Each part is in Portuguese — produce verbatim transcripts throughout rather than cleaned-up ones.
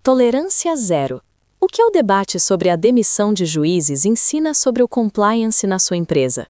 Tolerância zero. O que o debate sobre a demissão de juízes ensina sobre o compliance na sua empresa?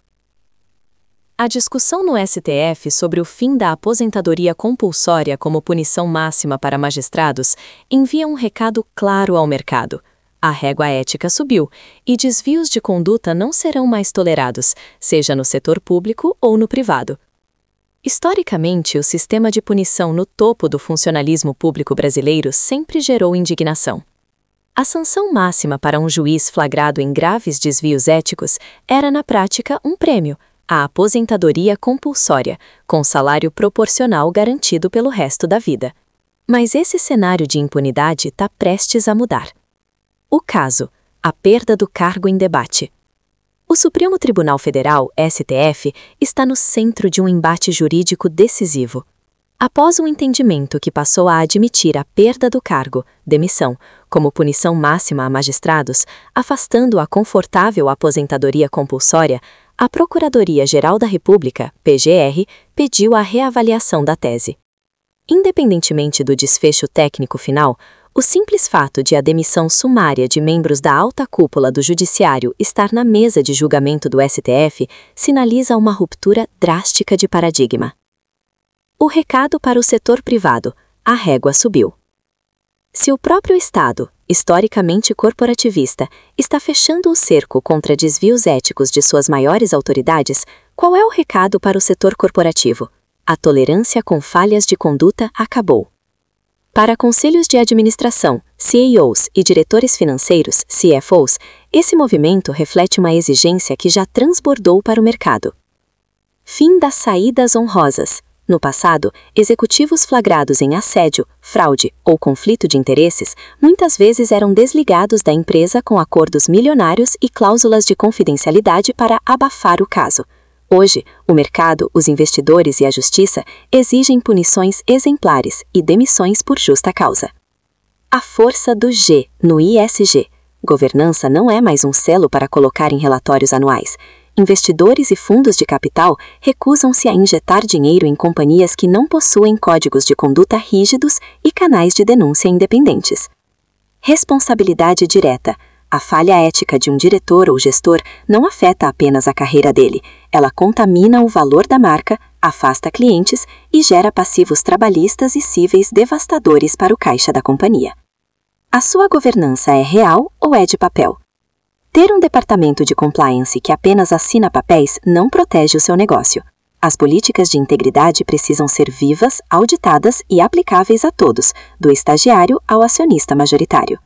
A discussão no S T F sobre o fim da aposentadoria compulsória como punição máxima para magistrados envia um recado claro ao mercado. A régua ética subiu e desvios de conduta não serão mais tolerados, seja no setor público ou no privado. Historicamente, o sistema de punição no topo do funcionalismo público brasileiro sempre gerou indignação. A sanção máxima para um juiz flagrado em graves desvios éticos era, na prática, um prêmio, a aposentadoria compulsória, com salário proporcional garantido pelo resto da vida. Mas esse cenário de impunidade está prestes a mudar. O caso: a perda do cargo em debate. O Supremo Tribunal Federal, S T F, está no centro de um embate jurídico decisivo. Após um entendimento que passou a admitir a perda do cargo, demissão, como punição máxima a magistrados, afastando a confortável aposentadoria compulsória, a Procuradoria-Geral da República, P G R, pediu a reavaliação da tese. Independentemente do desfecho técnico final, o simples fato de a demissão sumária de membros da alta cúpula do Judiciário estar na mesa de julgamento do S T F sinaliza uma ruptura drástica de paradigma. O recado para o setor privado: a régua subiu. Se o próprio Estado, historicamente corporativista, está fechando o cerco contra desvios éticos de suas maiores autoridades, qual é o recado para o setor corporativo? A tolerância com falhas de conduta acabou. Para conselhos de administração, C E Os e diretores financeiros, C F Os, esse movimento reflete uma exigência que já transbordou para o mercado. Fim das saídas honrosas. No passado, executivos flagrados em assédio, fraude ou conflito de interesses muitas vezes eram desligados da empresa com acordos milionários e cláusulas de confidencialidade para abafar o caso. Hoje, o mercado, os investidores e a justiça exigem punições exemplares e demissões por justa causa. A força do G no I S G. Governança não é mais um selo para colocar em relatórios anuais. Investidores e fundos de capital recusam-se a injetar dinheiro em companhias que não possuem códigos de conduta rígidos e canais de denúncia independentes. Responsabilidade direta. A falha ética de um diretor ou gestor não afeta apenas a carreira dele, ela contamina o valor da marca, afasta clientes e gera passivos trabalhistas e cíveis devastadores para o caixa da companhia. A sua governança é real ou é de papel? Ter um departamento de compliance que apenas assina papéis não protege o seu negócio. As políticas de integridade precisam ser vivas, auditadas e aplicáveis a todos, do estagiário ao acionista majoritário.